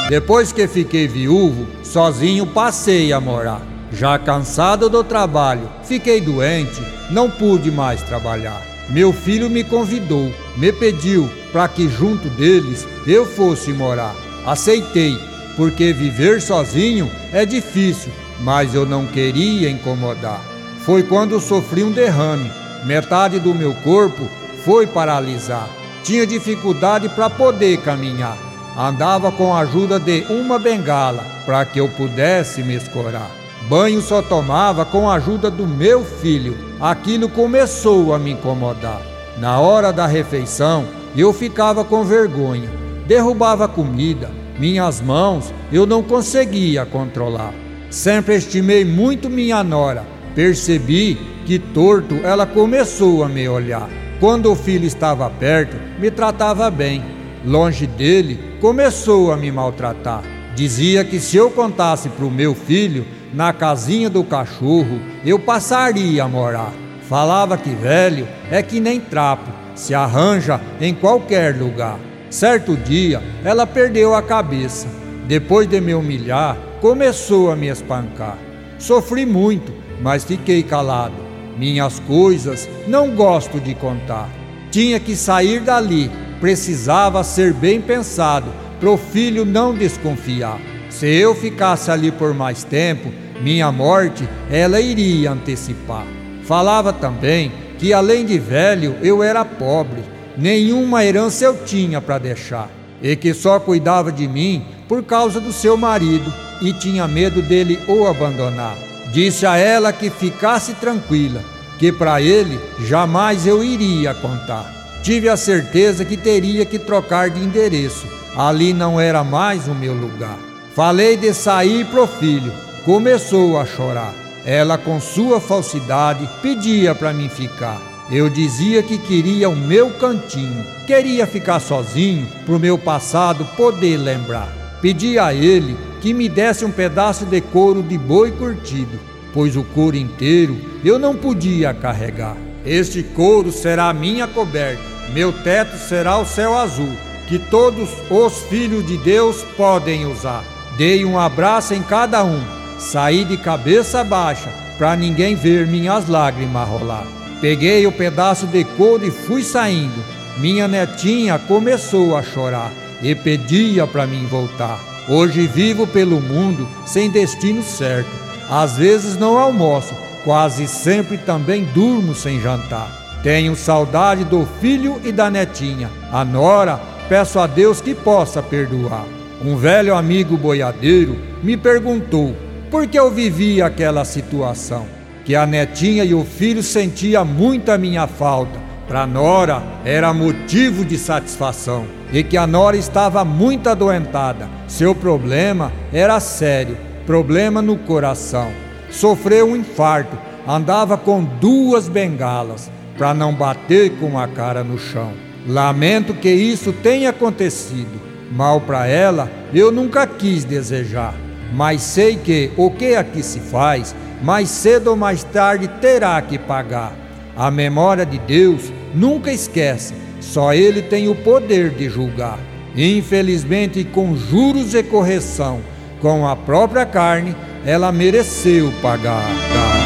Depois que fiquei viúvo, sozinho passei a morar. Já cansado do trabalho, fiquei doente, não pude mais trabalhar. Meu filho me convidou, me pediu para que junto deles eu fosse morar. Aceitei, porque viver sozinho é difícil, mas eu não queria incomodar. Foi quando sofri um derrame, metade do meu corpo foi paralisar. Tinha dificuldade para poder caminhar. Andava com a ajuda de uma bengala para que eu pudesse me escorar. Banho só tomava com a ajuda do meu filho. Aquilo começou a me incomodar. Na hora da refeição, eu ficava com vergonha. Derrubava comida. Minhas mãos eu não conseguia controlar. Sempre estimei muito minha nora. Percebi que torto ela começou a me olhar. Quando o filho estava perto, me tratava bem. Longe dele, começou a me maltratar. Dizia que se eu contasse para o meu filho, na casinha do cachorro, eu passaria a morar. Falava que velho é que nem trapo, se arranja em qualquer lugar. Certo dia, ela perdeu a cabeça. Depois de me humilhar, começou a me espancar. Sofri muito, mas fiquei calado. Minhas coisas não gosto de contar. Tinha que sair dali, precisava ser bem pensado, pro filho não desconfiar. Se eu ficasse ali por mais tempo, minha morte ela iria antecipar. Falava também que além de velho eu era pobre, nenhuma herança eu tinha para deixar, e que só cuidava de mim por causa do seu marido e tinha medo dele o abandonar. Disse a ela que ficasse tranquila, que para ele jamais eu iria contar. Tive a certeza que teria que trocar de endereço, ali não era mais o meu lugar. Falei de sair pro filho, começou a chorar. Ela com sua falsidade pedia para mim ficar. Eu dizia que queria o meu cantinho, queria ficar sozinho pro meu passado poder lembrar. Pedi a ele que me desse um pedaço de couro de boi curtido, pois o couro inteiro eu não podia carregar. Este couro será minha coberta, meu teto será o céu azul, que todos os filhos de Deus podem usar. Dei um abraço em cada um, saí de cabeça baixa, pra ninguém ver minhas lágrimas rolar. Peguei o pedaço de couro e fui saindo. Minha netinha começou a chorar e pedia pra mim voltar. Hoje vivo pelo mundo sem destino certo. Às vezes não almoço, quase sempre também durmo sem jantar. Tenho saudade do filho e da netinha. A nora, peço a Deus que possa perdoar. Um velho amigo boiadeiro me perguntou por que eu vivia aquela situação, que a netinha e o filho sentiam muito a minha falta. Para nora era motivo de satisfação, e que a nora estava muito adoentada. Seu problema era sério, problema no coração. Sofreu um infarto, andava com 2 bengalas para não bater com a cara no chão. Lamento que isso tenha acontecido. Mal para ela eu nunca quis desejar, mas sei que o que aqui se faz, mais cedo ou mais tarde terá que pagar. A memória de Deus nunca esquece, só Ele tem o poder de julgar. Infelizmente, com juros e correção, com a própria carne, ela mereceu pagar.